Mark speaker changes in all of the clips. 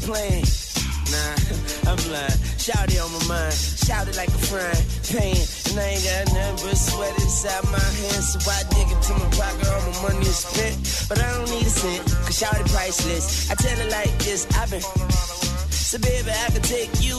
Speaker 1: playing. Nah, I'm blind. Shout it on my mind. Shout it like a frying pan. And I ain't got nothing but sweat inside my hands. So I dig into my pocket, all my money is spent. But I don't need a cent, cause shout it priceless. I tell it like this, I've been. So baby, I can take you.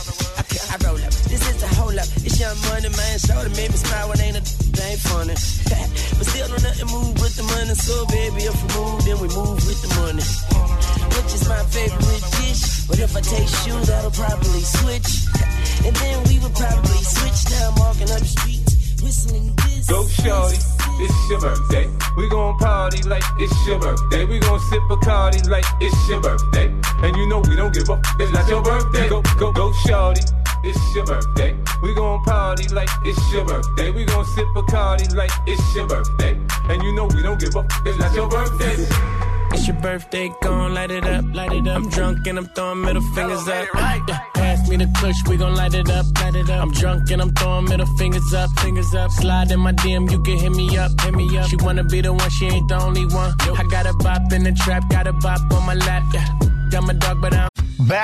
Speaker 1: I roll up. This is the whole up. It's young money, man. Show it made me smile when ain't funny. But still don't nothing move with the money. So baby, if we move, then we move with the money. Which is my favorite dish. But if I taste you, that'll probably switch. And then we would probably switch. Now I'm walking up the streets, whistling this.
Speaker 2: Go shorty, it's your birthday. We gon' party like it's your birthday. We gon' sip Bacardi like it's your birthday. And you know we don't give up, it's not your birthday. Go shorty, it's your birthday. We gon' party like it's your birthday. We gon' sip Bacardi like it's your birthday. And you know we don't give up, it's not your birthday.
Speaker 1: It's your birthday, gon' light it up, light it up. I'm drunk and I'm throwing middle fingers up. Yeah, pass me the kush, we gon' light it up, light it up. I'm drunk and I'm throwing middle fingers up, fingers up. Slide in my DM, you can hit me up, hit me up. She wanna be the one, she ain't the only one. I got a bop in the trap, got a bop on my lap, yeah. Got my dog, but I'm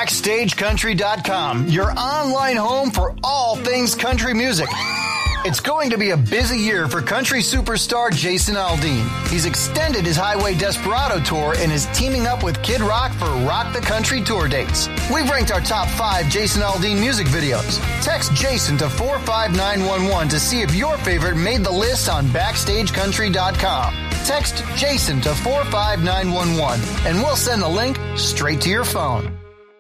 Speaker 3: BackstageCountry.com, your online home for all things country music. It's going to be a busy year for country superstar Jason Aldean. He's extended his Highway Desperado tour and is teaming up with Kid Rock for Rock the Country tour dates. We've ranked our top 5 Jason Aldean music videos. Text Jason to 45911 to see if your favorite made the list on BackstageCountry.com. Text Jason to 45911 and we'll send the link straight to your phone.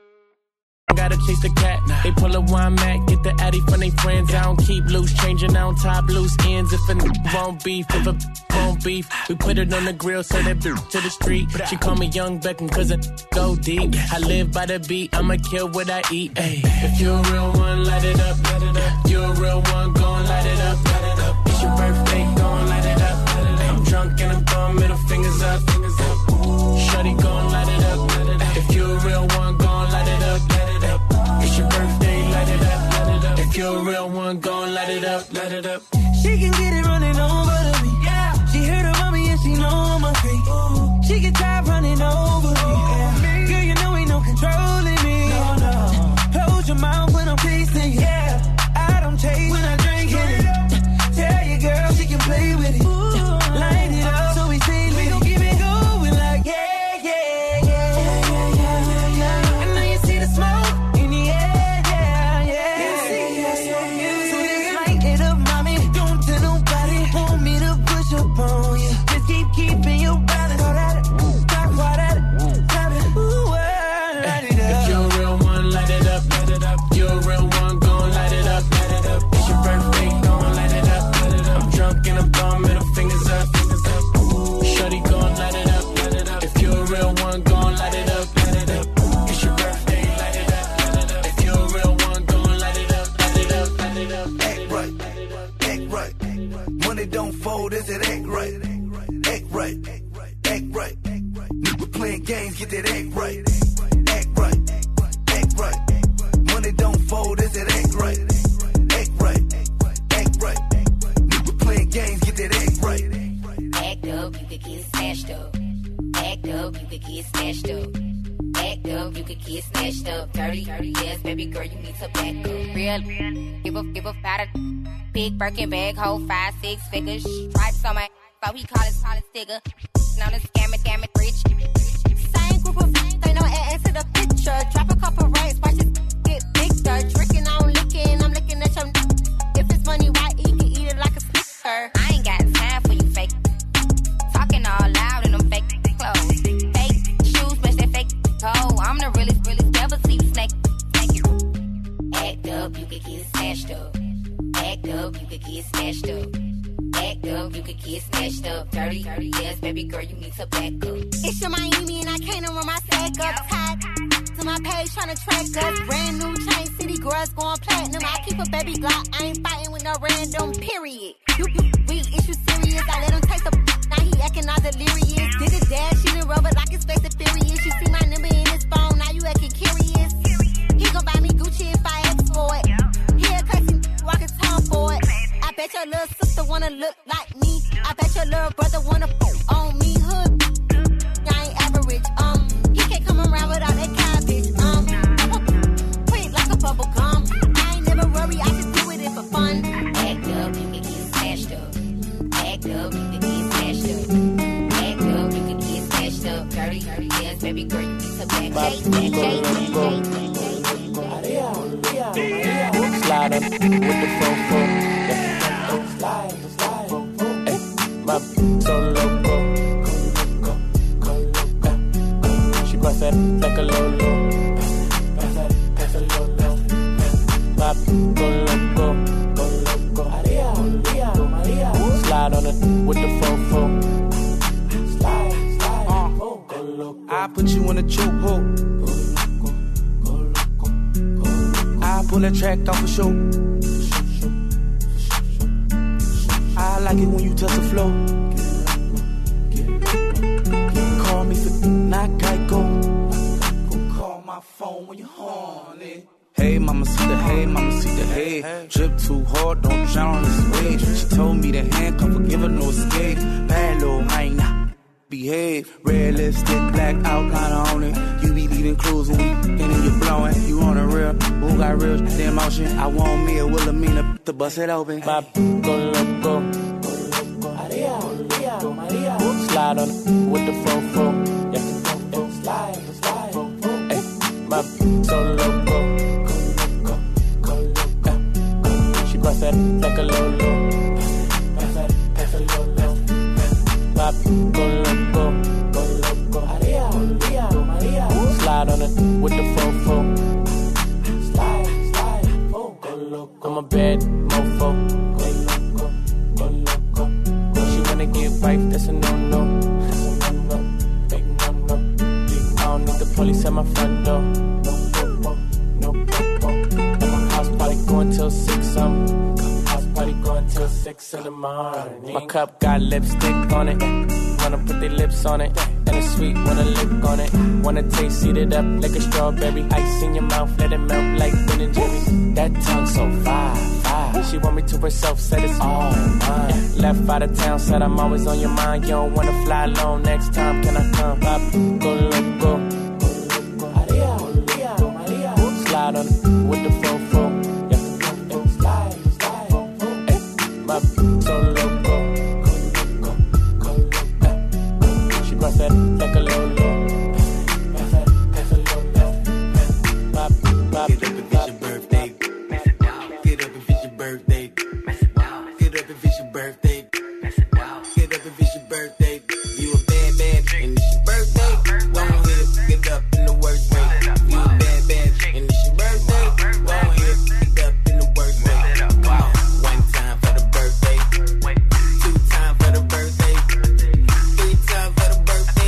Speaker 1: Gotta chase the cat. They pull a wine mat, get the addy from they friends. I don't keep loose, changing, I don't top loose ends. If a won't beef, if a won't beef, we put it on the grill, so that to the street. She call me Young Beckham, cause I go deep. I live by the beat, I'ma kill what I eat. Ay. If you're a real one, light it up, light it up. You're a real one, gon' light it up, light it up. It's your birthday, gon' light it up, light it up. I'm drunk and I'm throwing middle fingers up, fingers up. Shorty gon' light it up, light it up. If you're a real one, gon' light it up, light it up. It's your birthday, light it up, light it up. If you're a real one, gon' light it up, light it up.
Speaker 4: She can get it running over to me. Yeah. She heard about me and she know I'm a freak. Ooh. She can try running over me. Yeah. Girl, you know ain't no controlling me. No, no. Close your mouth when I'm tasting. Yeah. I don't chase when I drink it. Tell your girl she can play with it. Ooh. Light it up so we say we gon' keep it going like yeah.
Speaker 5: Games, get that act right. Act right. Act right. Money don't fold, is it act right? Act right. Act right. Nigga playing games, get that act right.
Speaker 6: Act up, you could get smashed up. Act up, you could get smashed up. Act up, you could get snatched up. Dirty, yes, baby girl, you need to back up. Real, give a powder. Big Birkin bag, hold 5-6 figures. Stripes on my, so he call his sticker. Known as scam it, rich. Group of ain't no ass to the picture. Drop a couple racks, watch it get bigger. Drinking on licking, I'm looking at your. If it's money, why you can eat it like a snicker? I ain't got time for you fake. Talking all loud in them fake clothes. Fake shoes, match that fake toe. I'm the realest, never see you snake. Act up, you could get smashed up. Act up, you could get smashed up. Act up, you could get snatched up. Dirty, yes, baby girl, you need to back up.
Speaker 7: It's your Miami and I can't run my stack up. Tied to my page trying to track us. Brand new chain, city girls going platinum. I keep a baby Glock, I ain't fighting with no random, period. You weak, is you serious? I let him taste the now he acting all delirious. Did a dash, she didn't rubber like his face is furious. You see my number in his phone, now you acting curious. He gon' buy me Gucci if I ask for it. He a crazy walking tongue for it. I bet your little sister wanna look like me. I bet your little brother wanna on me. Hood, I ain't average. He can't come around without that cabbage.
Speaker 6: baby girl, you need to back
Speaker 4: Slide up with the fofo. Slide. Ay, my so loco. She bust that like a lolo. Pass a lolo. My go loco. Slide on it with the fofo.
Speaker 1: I put you in a chokehold. I pull that track off a show. I like it when you touch the floor. Call me for not Geico. Call my phone when you're horny. Hey, mama, see the hey, mama, see the hey. Drip too hard, don't drown on this wave. She told me to handcuff her, give her no escape. Bad little hyena. Behave, red lipstick, black outline on it. You be leaving clues when we and then you blowing. You on a real, who got real emotion? I want me a Wilhelmina to bust it open.
Speaker 4: My go loco. Slide on it with the fofo. Yeah, slide. Ay, my so loco. She bust that like a lolo. Pass a lolo. My go loco. Slide on it with the fofo. Slide. I'm a bad mofo. Go loco. She wanna get wife, that's a no-no. Big no-no. I don't need the police at my front door. No popo. House party going till 6 House party going till 6 in the morning. My cup got lipstick on it. Wanna put their lips on it. And it's sweet, wanna lick on it. Wanna taste, eat it up like a strawberry. Ice in your mouth, let it melt like Ben and Jerry's. That tongue so fire. She want me to herself, said it's all mine. Left out of town, said I'm always on your mind. You don't wanna fly alone, next time can I come? Pop, go loco. Slide on it with the fofo. Yeah, slide. Ay, my so loco. She bust that like a lolo. Pass a lolo. Pop.
Speaker 5: Get up if it's your birthday. Get up if it's your birthday. Get up if it's your birthday. Get up if it's your birthday. You a bad and it's your birthday. Go ahead, get up in the worst way. You a bad and it's your birthday. Go ahead, get up in the worst way. Come on, 1 time for the birthday. 2 times for the birthday. 3 times for the birthday.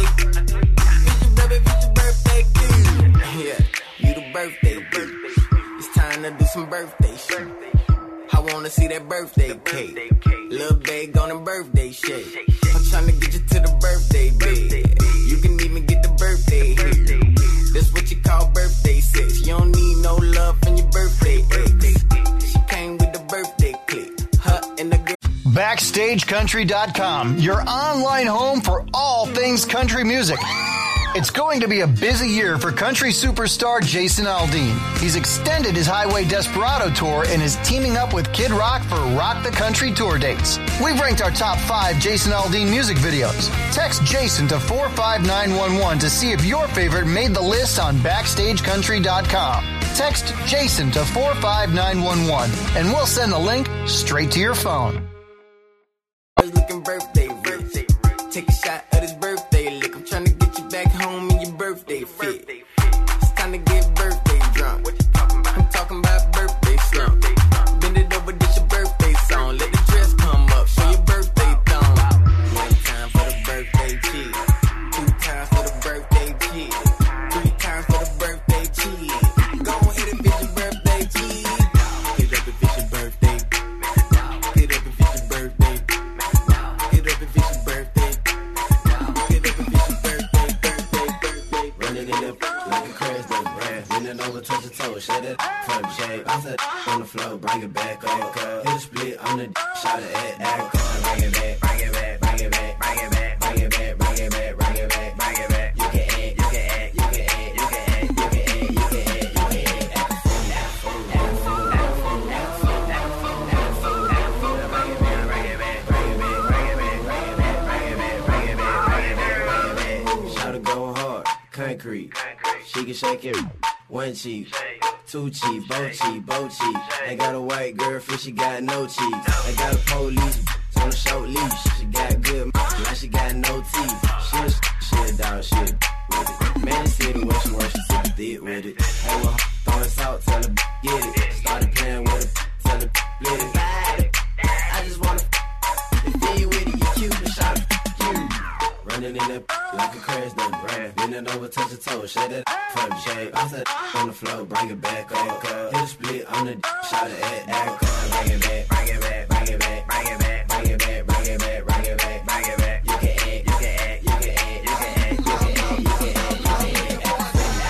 Speaker 5: It's your birthday, yeah, you the birthday dude. It's time to do some birthday shit. I wanna see that birthday cake. Lil' bag on the birthday shake. I'm tryna get you to the birthday bed. You can even get the birthday here. That's what you call birthday sex. You don't need no love in your birthday ex. She came with the birthday click. Her and the girl.
Speaker 3: BackstageCountry.com, your online home for all things country music. It's going to be a busy year for country superstar Jason Aldean. He's extended his Highway Desperado tour and is teaming up with Kid Rock for Rock the Country tour dates. We've ranked our top 5 Jason Aldean music videos. Text Jason to 45911 to see if your favorite made the list on BackstageCountry.com. Text Jason to 45911 and we'll send the link straight to your phone.
Speaker 5: Looking birthday rich. Take a shot at his birthday lick. I'm trying to get you back home in your birthday fit. It's time to get birthday drunk. I'm talking about birthday slump. Bend it over, this your birthday song. Let the dress come up, show your birthday thong. 1 time for the birthday cheese. 2 times for the birthday cheese. 3 times for the birthday cheese. Go ahead and bitch your birthday cheese. Get up if it's your birthday. Get up if it's your birthday. Get up if it's your birthday. Get up if it's your birthday, birthday.
Speaker 8: Running it up like a crash dump, right? Leaning over, touch the toe, shut it from shake. I said on the floor, bring it back up. Hit a split on the shot it at act. Bring it back, bring it back, bring it back, bring it back, bring it back, bring it back, bring it back, bring it back. You can act, you can act, you can act, you can act, you can act, you can act, you can act. Shout it go hard. concrete. She can shake it, one cheek, two cheek, both cheek, both cheek. They got a white girlfriend, she got no cheeks. They got a police on a short leash. She got good, now she got no teeth. She a dog, she with it. Man, she see the way she works, she super thick with it. Hey, well, throwing salt, tell her get it. Started playing with her, tell her split it. I just wanna if you with it, you cute, but shot you. Running in that like a crash dump, bending over, touch the toe, shake that from the shake. I said on the floor, bring it back up. Hit a split on the shot it at bring it back, bring it back, bring it back, bring it back, bring it back, bring it back, bring it back, bring it back. You can act, you can act, you can act, you can act, you can act, you can act, you can act.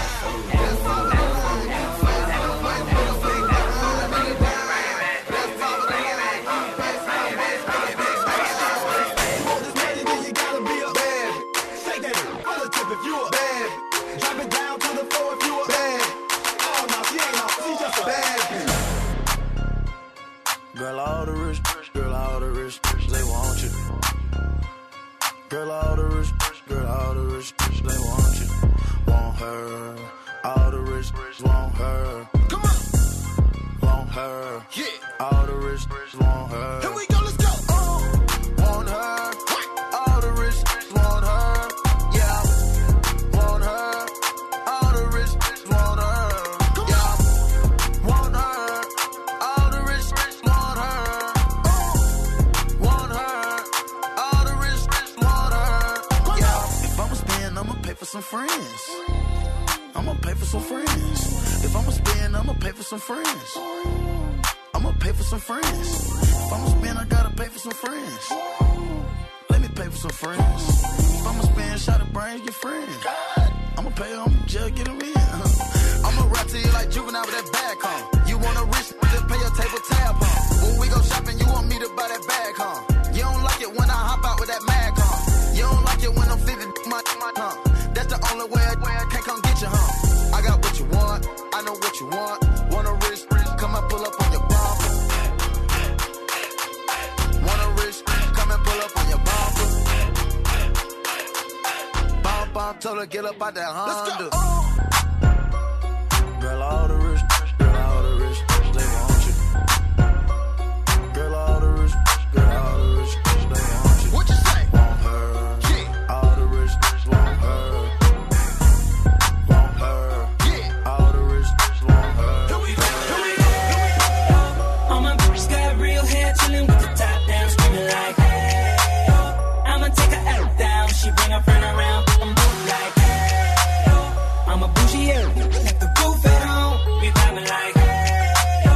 Speaker 5: Girl, all the rich, girl, all the rich, they want you. Girl, all the rich, girl, all the rich, they want you. Want her, all the rich, want her. Come on, want her, yeah. All the rich, want her. Here we go, let's go. Want her, all the rich, want her, yeah. Want her, all the rich, want her, yeah. Want her, all the rich, want her. Want her, all the rich, want her, yeah. If I'ma spend, I'ma pay for some friends. I'ma pay for some friends. If I'ma spend, I'ma pay for some friends. I'ma pay for some friends. If I'ma spend, I gotta pay for some friends. Let me pay for some friends. If I'ma spend, shot of brains, get friends. I'ma pay them, just get them in. I'ma rap to you like Juvenile with that bag, huh? You want a rich, just pay your table tab, huh? When we go shopping, you want me to buy that bag, huh? You don't like it when I hop out with that mag, huh? You don't like it when I'm 50 my huh? That's the only way I can't come get you, huh? I got what you want, I know what you want. Want a rich, come and pull up on your bumper. Want a rich, come and pull up on your bumper. Bump, told her get up out that Honda. Girl, all the rich, girl, all the rich, they want you. Girl, all the rich, girl, all the rich, they want you. What you say? Want her, yeah. All the rich, want her. Want her, yeah. All the rich, want her. Here we go, here we go.
Speaker 4: All my bitches got real hair, chillin' with the top down, screaming like, hey, I'ma take her out down. She bring her friend around, I'm like, hey, I'm a bougie, yeah. Like the roof at home, we vibing like, hey,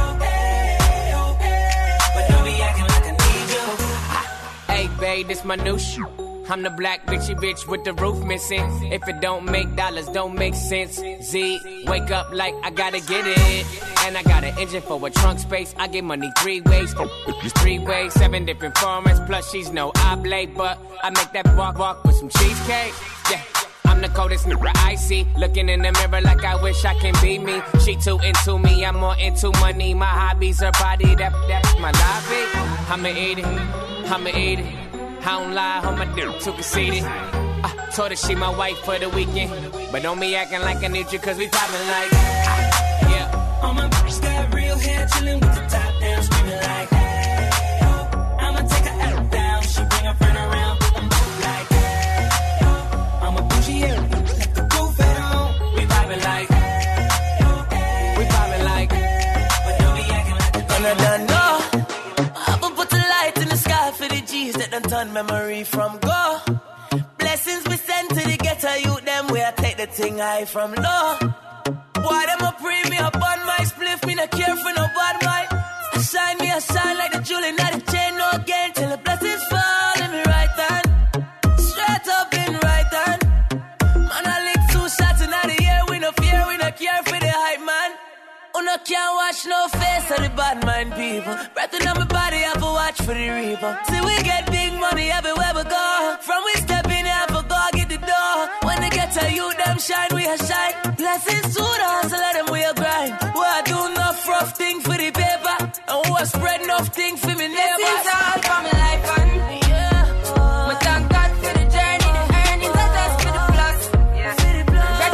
Speaker 4: but don't be acting like I need you.
Speaker 9: Hey, babe, this my new shoe. I'm the black bitchy bitch with the roof missing. If it don't make dollars, don't make sense. Z, wake up like I gotta get it. And I got an engine for a trunk space. I get money 3 ways. 3 ways, 7 different formats. Plus she's no oblate, but I make that walk with some cheesecake. Yeah. I'm the coldest nigga I see. Looking in the mirror like I wish I can be me. She too into me, I'm more into money. My hobbies, her body, that's my lobby. I'ma eat it, I'ma eat it. I don't lie, I'm a dude too conceited. I told her she my wife for the weekend. But don't be acting like I need you, cause we poppin' like, yeah.
Speaker 4: All my bitches got real hair, chillin' with the top down, screaming like, hey, I'ma take her out down. She bring her friend around, I'm like, hey, I'm a bougie, yeah. Like the roof at home, we vibing like, we vibing like, but don't be acting like
Speaker 1: I don't know. I'ma put the light in the sky for the G's that done turn memory from go. Blessings we send to the ghetto youth, them where I take the thing high from low. Boy, them a pre me up on my spliff, me not care for no bad mind. I shine like the jewel in the chain, no gain till the blessings fall in me right hand. Straight up in right hand. Man, I lick 2 shots in the air, we no fear, we no care for the hype man. Uno can't watch no face of the bad mind people. Breathing on my body, I have to watch for the reaper. See, we get big money everywhere we go. From we step in, I have to go get the door. When they get to you, them shine, we a shine. Blessings to the hustle, let them we a grind. We a do enough rough thing for the paper. And we a spread enough thing for me neighbors.
Speaker 10: This is all for my life and yeah. We thank God for the journey, the earnings, the test for the plus. Yeah.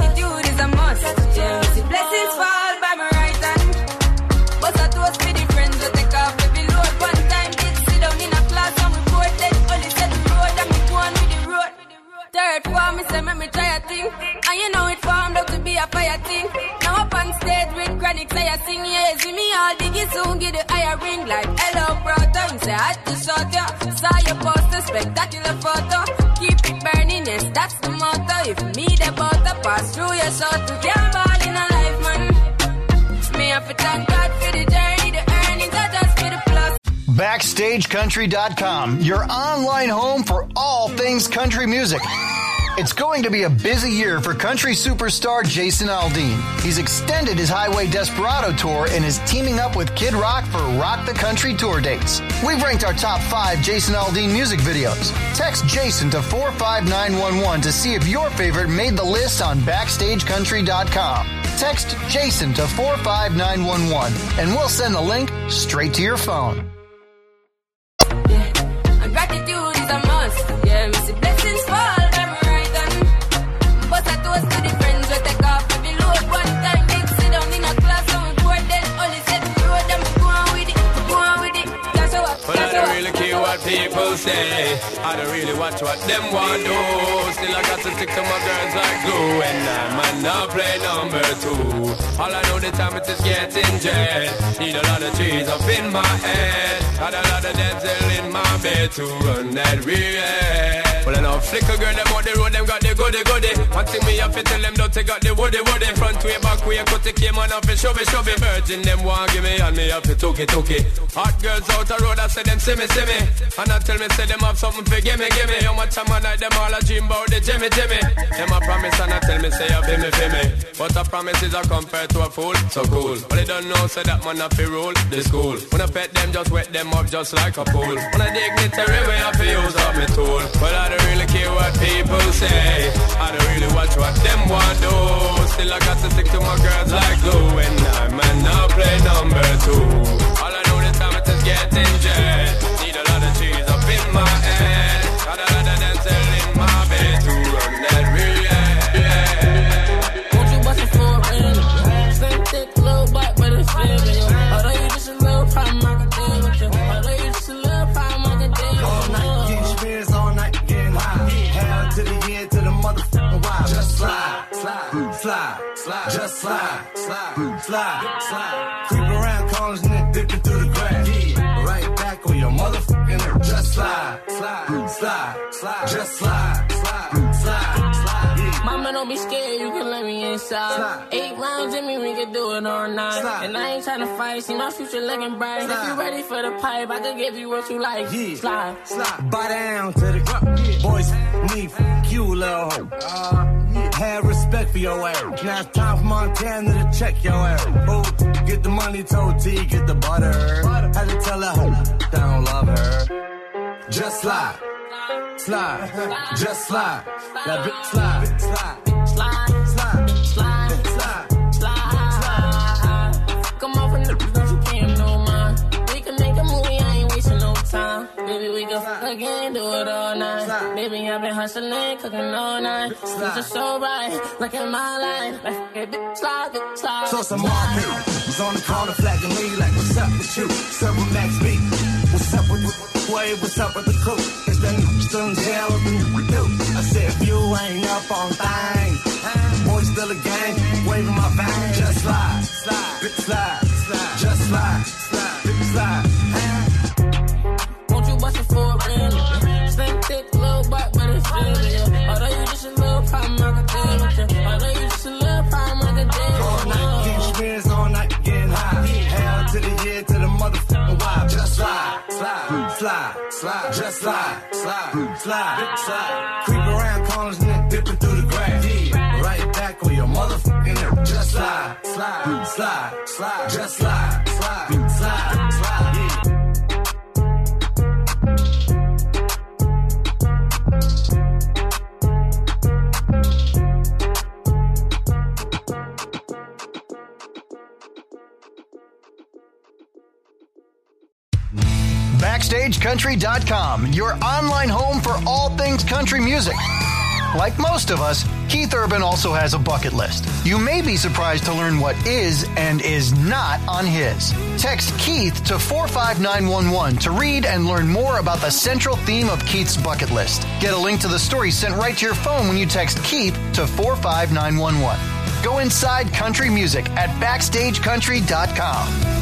Speaker 10: make me try a thing. And you know it formed up to be a fire thing. Now up on stage with chronic, say I sing, yeah. See me all diggy soon, get the higher ring like hello, brother. You say I had to short ya. Saw your poster, spectacular photo. Keep it burning, yes, that's the motto. If me the butter pass through your shot, to get ball in a life, man. Me have to thank God for the journey, the earnings are just for the plus.
Speaker 3: BackstageCountry.com, your online home for all things country music. It's going to be a busy year for country superstar Jason Aldean. He's extended his Highway Desperado tour and is teaming up with Kid Rock for Rock the Country tour dates. We've ranked our top 5 Jason Aldean music videos. Text Jason to 45911 to see if your favorite made the list on BackstageCountry.com. Text Jason to 45911 and we'll send the link straight to your phone.
Speaker 10: And gratitude is a must. Yeah, we see blessings fall by my right hand. But I toast to the friends we take off every load one time. They sit down in a class and we pour them. Only said the road them go on with it, go on with it. That's how
Speaker 2: But I don't really care what people say. I don't really watch what them want do. Still I got to stick to my girls like glue. And I might not play number 2. All I know the time it is getting jet. Need a lot of trees up in my head. Got a lot of dental in my bed to run that real. Well, I know flicker girl, them on the road, them got the goody. One thing me have to tell them, don't they got the woody. Front way, back way, cut the came on off and shove it. Virgin, them want give me, and me have to took it. Hot girls out the road, I say them see me. And I tell me, say them have something for gimme. How much time I night, them all a dream about the Jimmy. Them a promise, and I tell me, say you feel me. But a promise is a compared to a fool, so cool. But they don't know, say that man have to rule the school. When I pet them, just wet them up just like a pool. When I dignitary way, I feel use up my tool. But I don't really care what people say. I don't really watch what them want do. Still I got to stick to my girls like glue. And I might not play number 2. All I know the time it is getting jet. Need a lot of cheese up in my head. Got a lot of dancing in my bed to run that real.
Speaker 11: Won't you bust it for a minute? Same thick little butt, but it's feeling. Although you just a little problem, I can deal with you. Although you just a little problem, I can deal with you.
Speaker 5: All night, getting spirits all night, getting high. Hell to the end, to the motherfucking wild. Just slide. Just slide. Creep around corners and then dipping through the grass. Right back on your motherfucking earth. Just slide. Just slide.
Speaker 11: Mama, don't be scared, you can let me inside. 8 rounds in me, we can do it all night. And I ain't tryna fight, see my future looking bright. If you ready for the pipe, I can give you what you like. Slide.
Speaker 5: Bow down to the boys need you, little hoe. Have respect for your ass. Now it's time for Montana to check your ass. Oh, get the money, told T, get the butter. Had to tell her hoe I don't love her. Just slide. Just slide. That bitch slide.
Speaker 11: Come on from the don't you pay him no mind. We can make a movie, I ain't wasting no time. Baby, we can fuck again, do it all night. Baby, I've been hustling, cooking all night. Things are so bright, look at my life. Like, bitch, slide.
Speaker 5: So some market was on the corner flagging me like, what's up with you? What's up with Max B? What's up with the wave? What's up with the crew? It's the new stun's hell of the new do. I said, if you ain't up on thing, boy, still a gang, waving my bang. Just slide. Just slide.
Speaker 11: Won't you bust it for a minute? Same thick little butt, but it's feeling. Although you just a little problem, I can deal with you. Although you just a little problem, I can deal with you.
Speaker 5: All night, getting spirits all night, getting high. Hell to the head, to the motherfucking wild. Just slide. Just slide. Creep around corners and then dipping through the grass. Right back on your motherfucking earth. Just slide. Just slide.
Speaker 3: BackstageCountry.com, your online home for all things country music. Like most of us, Keith Urban also has a bucket list. You may be surprised to learn what is and is not on his. Text Keith to 45911 to read and learn more about the central theme of Keith's bucket list. Get a link to the story sent right to your phone when you text Keith to 45911. Go inside country music at BackstageCountry.com.